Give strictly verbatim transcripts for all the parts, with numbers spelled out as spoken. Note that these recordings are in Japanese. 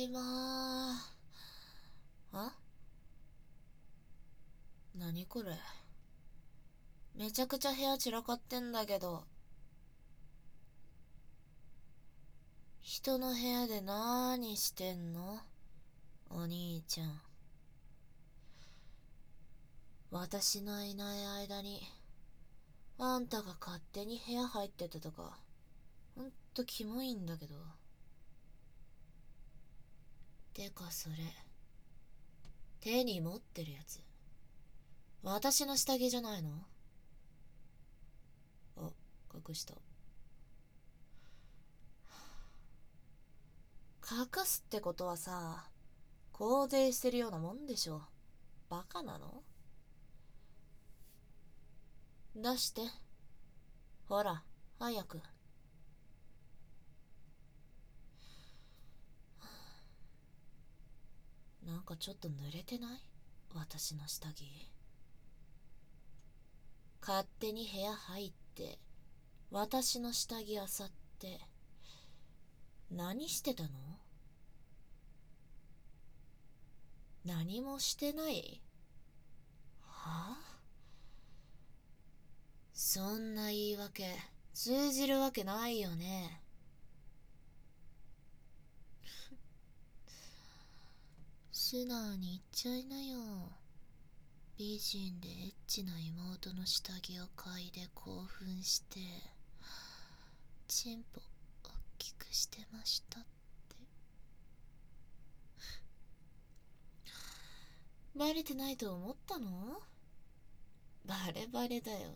いまー。あ、なにこれ。めちゃくちゃ部屋散らかってんだけど。人の部屋でなーにしてんの？お兄ちゃん。私のいない間に、あんたが勝手に部屋入ってたとか、ほんとキモいんだけど。てかそれ、手に持ってるやつ。私の下着じゃないの？あ、隠した。隠すってことはさ、肯定してるようなもんでしょ。バカなの？出して。ほら、早く。なんかちょっと濡れてない？私の下着。勝手に部屋入って、私の下着漁って、何してたの？何もしてない？はあ？そんな言い訳、通じるわけないよね。素直に言っちゃいなよ。美人でエッチな妹の下着を嗅いで興奮して、チンポ大きくしてましたって。バレてないと思ったの？バレバレだよ。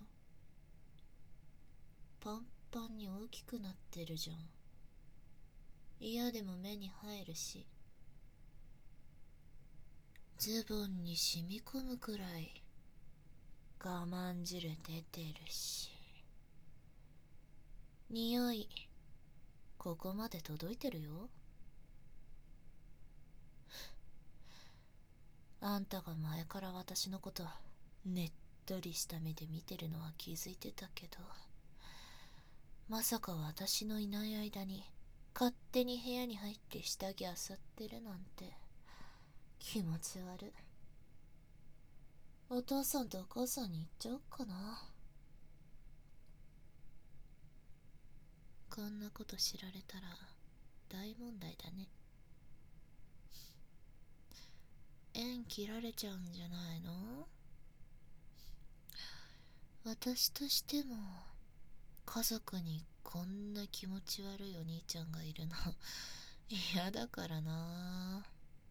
パンパンに大きくなってるじゃん。嫌でも目に入るし、ズボンに染み込むくらい我慢汁出てるし、匂いここまで届いてるよ。あんたが前から私のことねっとりした目で見てるのは気づいてたけど、まさか私のいない間に勝手に部屋に入って下着漁ってるなんて気持ち悪い。お父さんとお母さんに言っちゃおっかな。こんなこと知られたら大問題だね。縁切られちゃうんじゃないの？私としても家族にこんな気持ち悪いお兄ちゃんがいるの嫌だからな。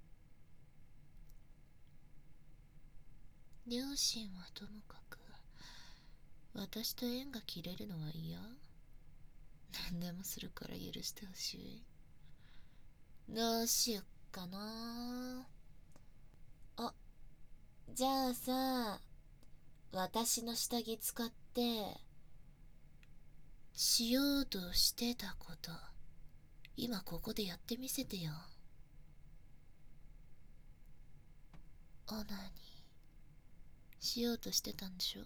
両親はともかく私と縁が切れるのは嫌。何でもするから許してほしい。どうしよっかな。あ、じゃあさ、私の下着使ってしようとしてたこと今ここでやってみせてよ。オナニーしようとしてたんでしょ？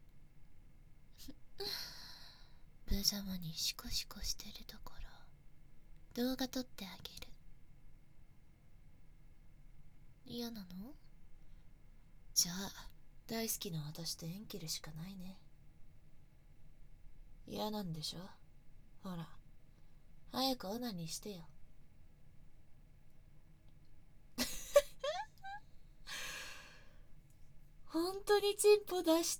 無様にシコシコしてるところ動画撮ってあげる。嫌なの？じゃあ大好きな私と縁切るしかないね。嫌なんでしょ？ほら早くオナニーしてよ。本当にチンポ出した。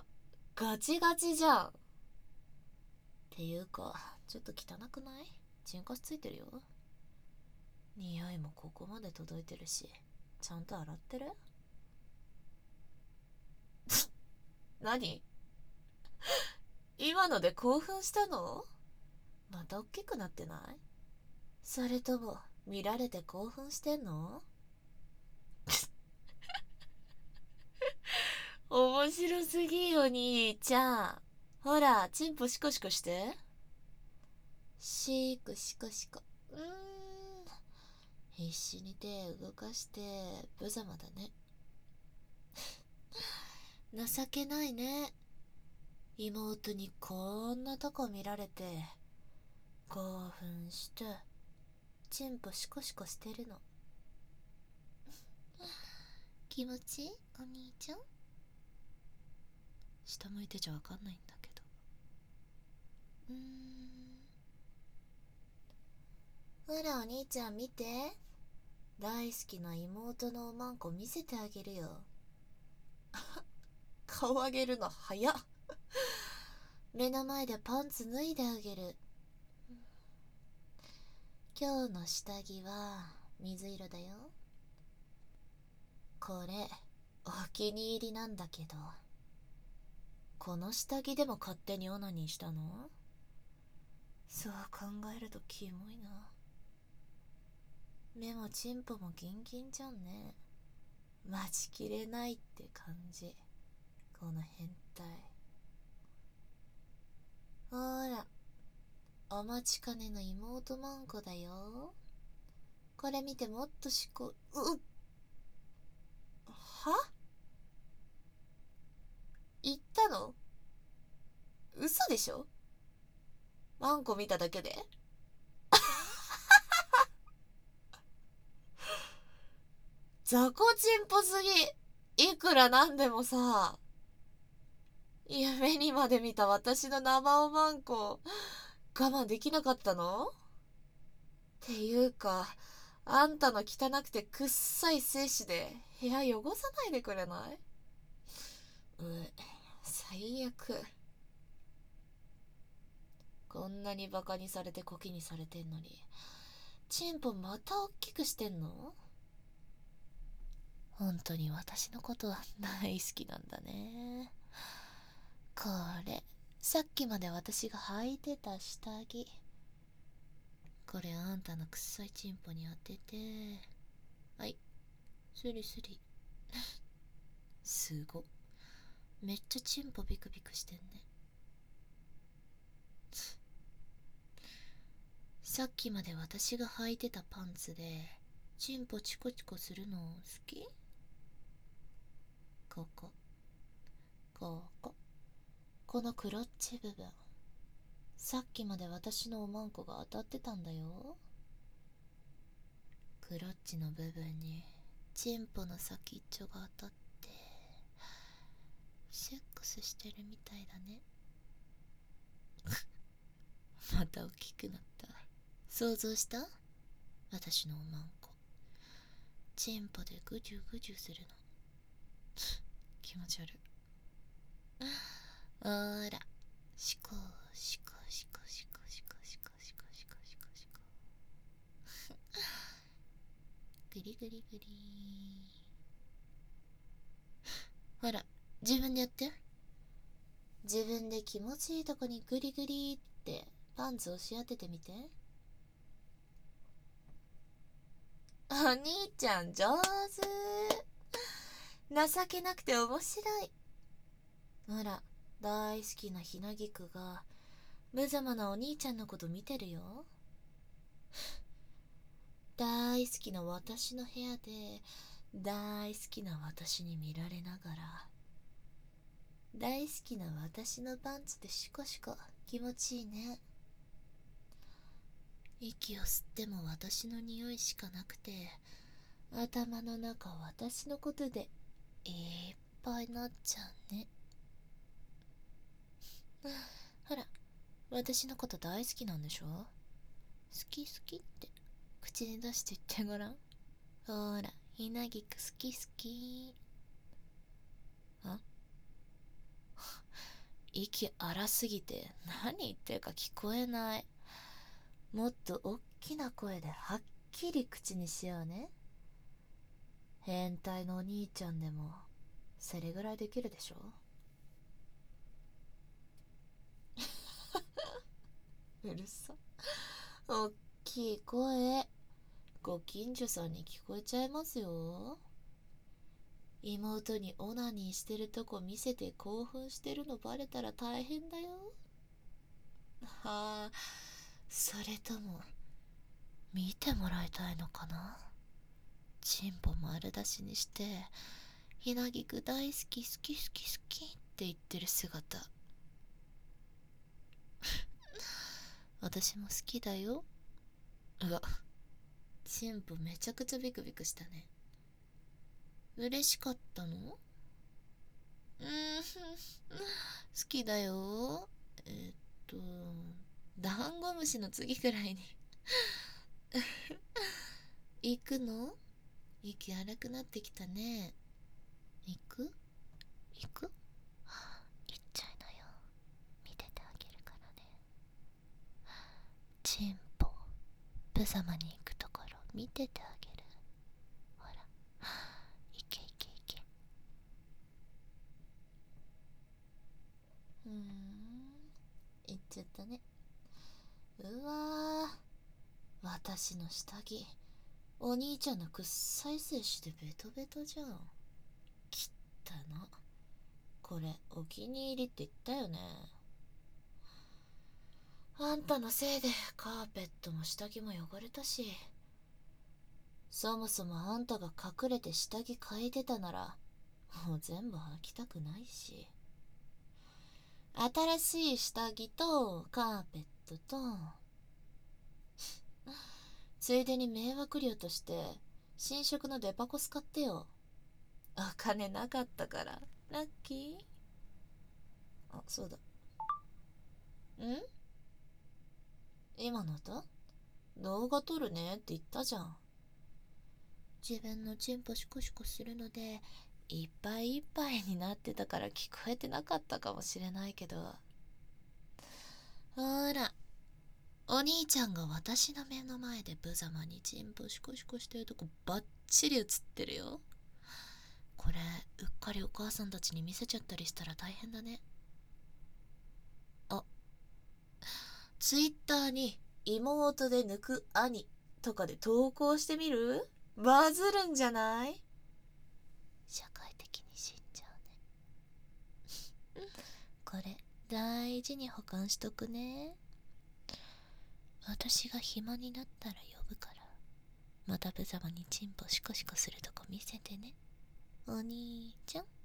ガチガチじゃん。っていうかちょっと汚くない？チンカスついてるよ。匂いもここまで届いてるし、ちゃんと洗ってる？何？今ので興奮したの？また大きくなってない？それとも見られて興奮してんの？面白すぎよ兄ちゃん。ほらチンポシコシコして。シークシコシコ。うーん、必死に手動かして無様だね。情けないね。妹にこんなとこ見られて興奮してチンポシコシコしてるの。気持ちいいお兄ちゃん。下向いてちゃわかんないんだけど。うーん。ほらお兄ちゃん見て。大好きな妹のおまんこ見せてあげるよ。顔上げるの早っ。目の前でパンツ脱いであげる。今日の下着は水色だよ。これお気に入りなんだけど、この下着でも勝手にオナニーしたの？そう考えるとキモいな。目もチンポもギンギンじゃんね。待ちきれないって感じ、この変態。ほら、お待ちかねの妹マンコだよ。これ見てもっとしこ、うっは？言ったの？嘘でしょ？マンコ見ただけで？雑魚チンポすぎ。いくらなんでもさ、夢にまで見た私の生おまんこ我慢できなかったの？っていうか、あんたの汚くてくっさい精子で部屋汚さないでくれない？う最悪。こんなにバカにされてコキにされてんのに、チンポまたおっきくしてんの？本当に私のことは大好きなんだね。これさっきまで私が履いてた下着。これあんたのくっさいチンポに当てて、はい、スリスリ。すご、めっちゃチンポビクビクしてんね。さっきまで私が履いてたパンツでチンポチコチコするの好き？ここ、ここ、このクロッチ部分、さっきまで私のおまんこが当たってたんだよ。クロッチの部分にチンポの先っちょが当たってセックスしてるみたいだね。また大きくなった。想像した？私のおまんこチンポでグジュグジュするの。気持ち悪い。ほーら、シコシコシコシコシコシコシコシコシコシコ。グリグリグリ。ほら、自分でやって。自分で気持ちいいとこにグリグリってパンツ押し当ててみて。お兄ちゃん上手。情けなくて面白い。ほら、大好きなひなぎくが無様なお兄ちゃんのこと見てるよ。大好きな私の部屋で大好きな私に見られながら、大好きな私のパンツでシコシコ気持ちいいね。息を吸っても私の匂いしかなくて、頭の中私のことでいっぱいなっちゃうね。ほら、私のこと大好きなんでしょ？好き好きって口に出して言ってごらん。ほら、ひなぎく好き好き。あ息荒すぎて何言ってるか聞こえない。もっとおっきな声ではっきり口にしようね。変態のお兄ちゃんでもそれぐらいできるでしょ。うるさ。おっきい声、ご近所さんに聞こえちゃいますよ。妹にオナニーしてるとこ見せて興奮してるのバレたら大変だよ。はあ、それとも見てもらいたいのかな。チンポ丸出しにしてひなぎく大好き好き好き好きって言ってる姿。私も好きだよ。うわ、 チンポめちゃくちゃビクビクしたね。嬉しかったの？うーん、好きだよ。えーっと、ダンゴムシの次くらいに行くの？息荒くなってきたね。行く？行く？行っちゃいなよ。見ててあげるからね。チンポ、ブザマに行くところ見ててあげる。ほら、行け行け行け。うーん、行っちゃったね。うわー、私の下着、お兄ちゃんのくっさい精子でベトベトじゃん。きったな。これお気に入りって言ったよね。あんたのせいでカーペットも下着も汚れたし、そもそもあんたが隠れて下着履いてたならもう全部履きたくないし、新しい下着とカーペットとついでに迷惑料として新色のデパコス買ってよ。お金なかったからラッキー。あ、そうだ。ん？今の音？動画撮るねって言ったじゃん。自分のチンポシコシコするのでいっぱいいっぱいになってたから聞こえてなかったかもしれないけど、ほら、お兄ちゃんが私の目の前で無様にチンポシコシコしてるとこバッチリ映ってるよ。これうっかりお母さんたちに見せちゃったりしたら大変だね。あ、ツイッターに妹で抜く兄とかで投稿してみる？バズるんじゃない？社会的に死んじゃうね。これ大事に保管しとくね。私が暇になったら呼ぶから、また無様にチンポシコシコするとこ見せてね、お兄ちゃん。